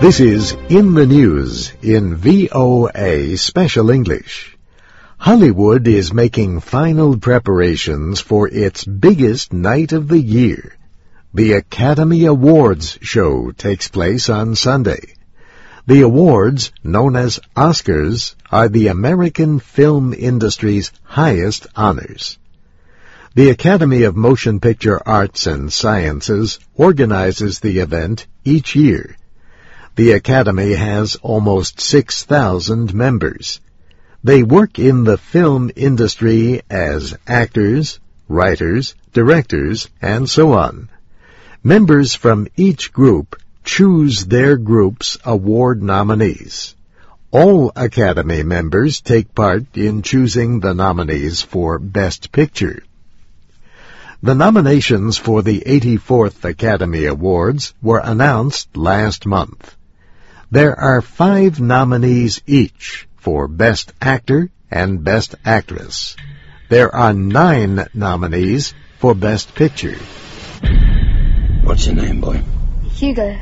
This is In the News in VOA Special English. Hollywood is making final preparations for its biggest night of the year. The Academy Awards show takes place on Sunday. The awards, known as Oscars, are the American film industry's highest honors. The Academy of Motion Picture Arts and Sciences organizes the event each year. The Academy has almost 6,000 members. They work in the film industry as actors, writers, directors, and so on. Members from each group choose their group's award nominees. All Academy members take part in choosing the nominees for Best Picture. The nominations for the 84th Academy Awards were announced last month. There are 5 nominees each for Best Actor and Best Actress. There are 9 nominees for Best Picture. What's your name, boy? Hugo.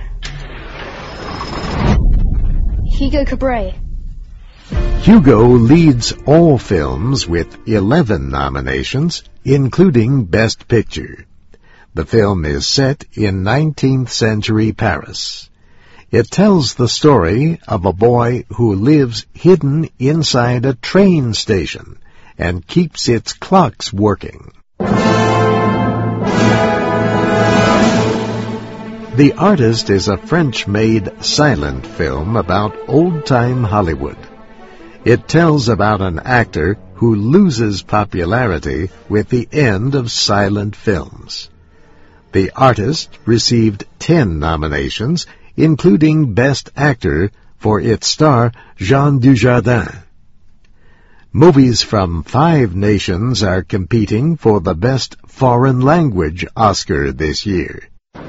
Hugo Cabret. Hugo leads all films with 11 nominations, including Best Picture. The film is set in 19th century Paris. It tells the story of a boy who lives hidden inside a train station and keeps its clocks working. The Artist is a French-made silent film about old-time Hollywood. It tells about an actor who loses popularity with the end of silent films. The Artist received 10 nominations, including Best Actor for its star Jean Dujardin. Movies from 5 nations are competing for the Best Foreign Language Oscar this year.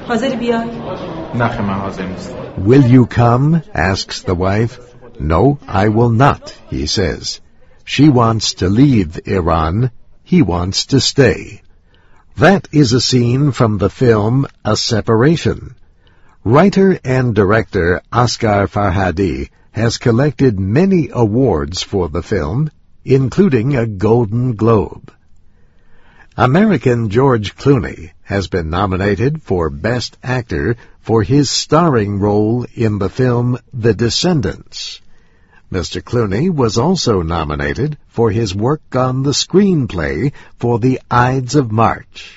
Will you come? Asks the wife. No, I will not, he says. She wants to leave Iran. He wants to stay. That is a scene from the film A Separation. Writer and director Asghar Farhadi has collected many awards for the film, including a Golden Globe. American George Clooney has been nominated for Best Actor for his starring role in the film The Descendants. Mr. Clooney was also nominated for his work on the screenplay for The Ides of March.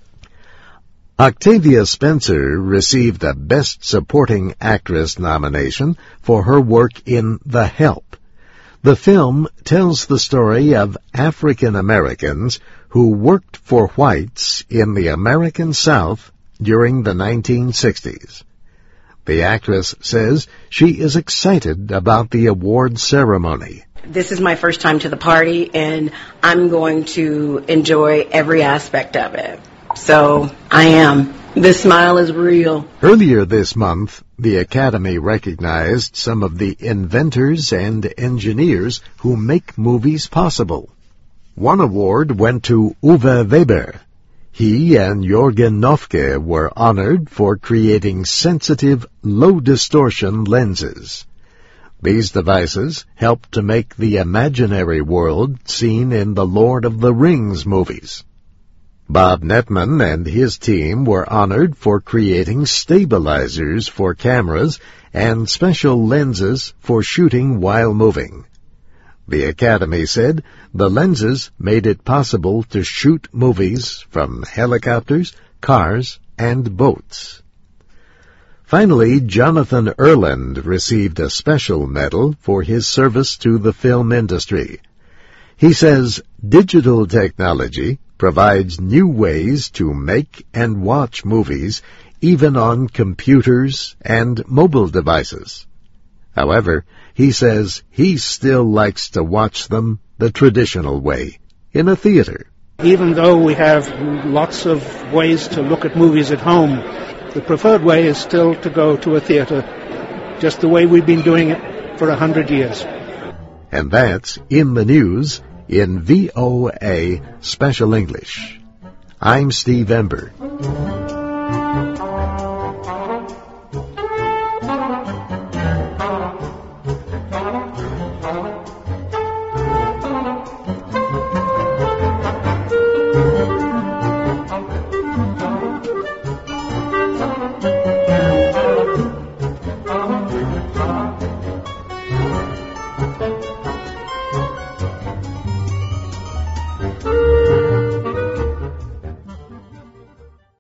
Octavia Spencer received a Best Supporting Actress nomination for her work in The Help. The film tells the story of African Americans who worked for whites in the American South during the 1960s. The actress says she is excited about the award ceremony. This is my first time to the party, and I'm going to enjoy every aspect of it. So, I am. This smile is real. Earlier this month, the Academy recognized some of the inventors and engineers who make movies possible. One award went to Uwe Weber. He and Jürgen Nofke were honored for creating sensitive, low-distortion lenses. These devices helped to make the imaginary world seen in the Lord of the Rings movies. Bob Netman and his team were honored for creating stabilizers for cameras and special lenses for shooting while moving. The Academy said the lenses made it possible to shoot movies from helicopters, cars, and boats. Finally, Jonathan Erland received a special medal for his service to the film industry. He says digital technology provides new ways to make and watch movies even on computers and mobile devices. However, he says he still likes to watch them the traditional way, in a theater. Even though we have lots of ways to look at movies at home, the preferred way is still to go to a theater, just the way we've been doing it for 100 years. And that's In the News in VOA Special English. I'm Steve Ember.